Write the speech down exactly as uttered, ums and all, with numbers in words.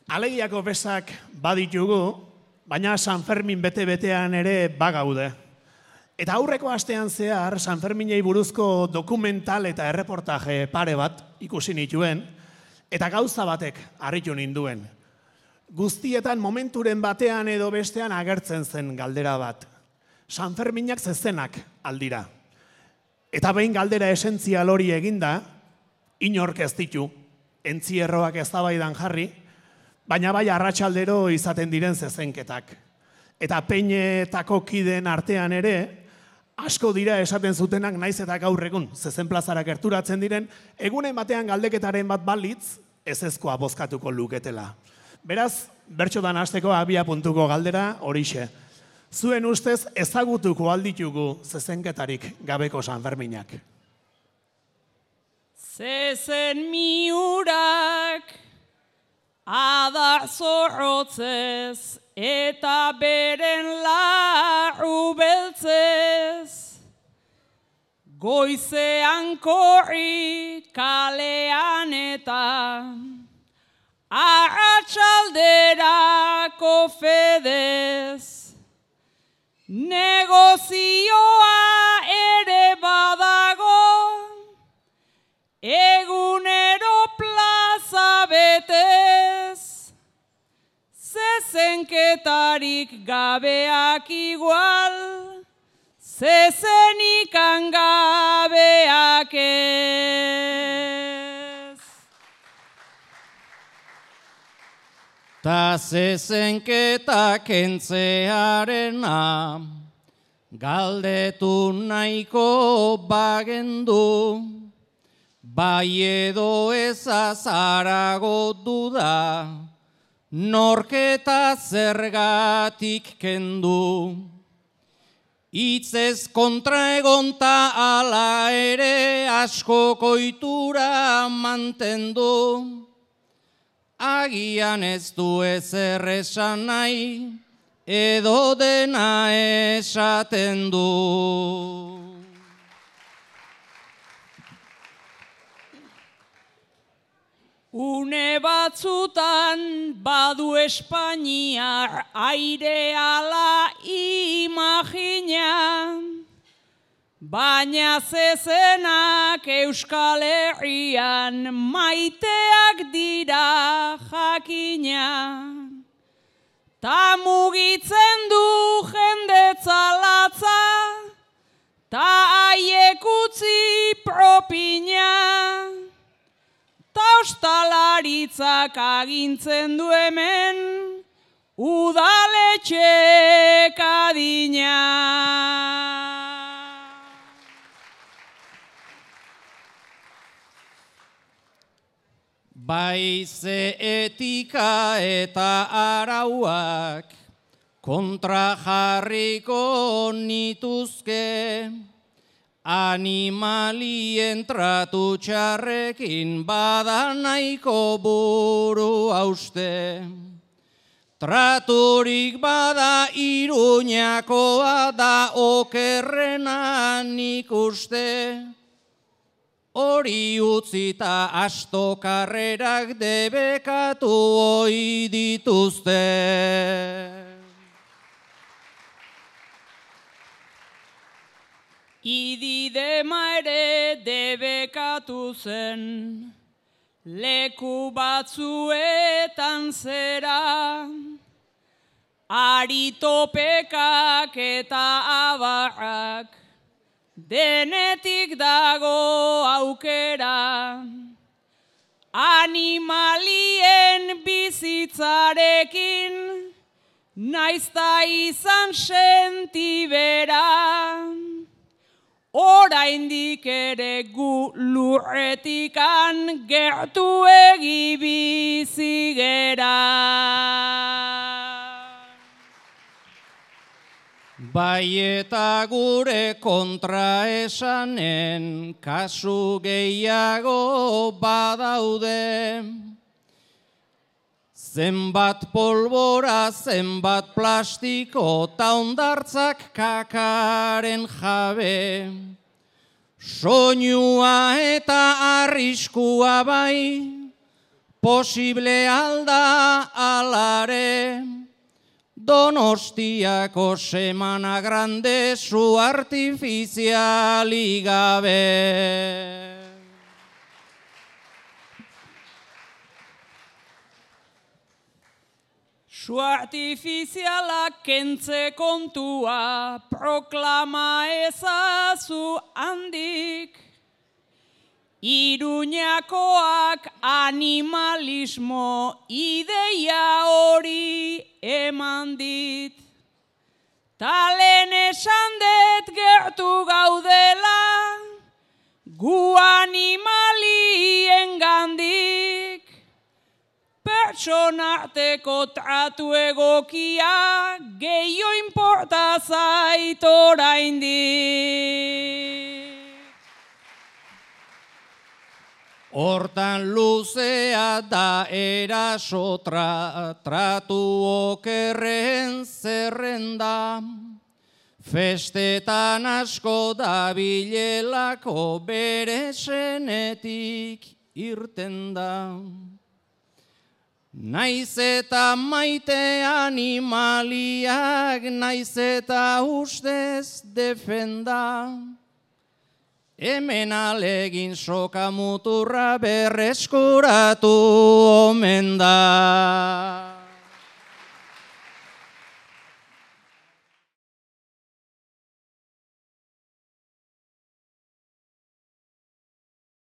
Alegiako bezak baditugu, baina San Fermin bete-betean ere bagaude. Eta aurreko astean zehar, San Ferminei buruzko dokumental eta erreportaje pare bat ikusi nituen, eta gauza batek harritu ninduen. Guztietan momenturen batean edo bestean agertzen zen galdera bat. San Ferminak zezenak aldira. Eta behin galdera esentzial hori eginda, inork ez ditu, entzierroak eztabaidan jarri, baina bai arratsaldero izaten diren zezenketak. Eta peinetako kideen artean ere, asko dira esaten zutenak naiz eta gaur egun zezen plazara gerturatzen diren, egunen batean galdeketaren bat balitz, ezezkoa bozkatuko luketela. Beraz, bertsotan hasteko abia puntuko galdera horixe. Zuen ustez ezagutuko alditugu zezenketarik gabeko San Ferminak. Zezen miurak adar zorrotzez eta beren larru beltzez, goizean korri kalean eta arratsalderako fedez, negozioa ere badago, egunero plaza betez, zezenketarik gabeak igual, zezenikan gabeak ez. Ta zezenketa kentzearena, galdetu nahiko bagendu, bai edo ezazarago duda, norketa zergatik kendu. Itzez kontra egonta ala ere asko koitura mantendu, agian ez du ezer esan nahi, edo dena esaten du. Une batzutan badu Espainiar aire ala imagina, baina zezenak Euskal Herrian maiteak dira jakina. Ta mugitzen du jendetza latza, ta haiek utzi propina, ta ostalaritzak agintzen du hemen, udaletxek adina. Bai ze etika eta arauak kontra jarriko nituzke, animalien tratu txarrekin bada nahiko buru hauste. Traturik bada Iruñakoa da okerrena nik uste, hori utzita asto karrerak debekatu ohi dituzte. Ididema ere debekatu zen, leku batzuetan zera, aritopekak eta abarrak, denetik dago aukera, animalien bizitzarekin, naizta izan sentibera, oraindik ere gu lurretikan gertu egi bizigera. Bai eta gure kontra esanen kasu gehiago badaude. Zenbat polbora, zenbat plastiko, ta hondartzak kakaren jabe. Soinua eta arriskua bai, posible alda alare, Donostiako semana grande su artifiziali gabe. Su artifizialak kentze kontua proklama ezazu handik. Iruñakoak animalismo ideia hori eman dit. Talen esan dut gertu gaudela, gu animalien gandik. Pertsonarteko tratu egokia, gehiago inporta zait oraindik. Hortan luzea da eraso tra, tratu okerren zerrenda, festetan asko da bilelako bere senetik irten da. Naiz eta maite animaliak, naiz eta ustez defenda, hemen alegin soka muturra berreskuratu omen da.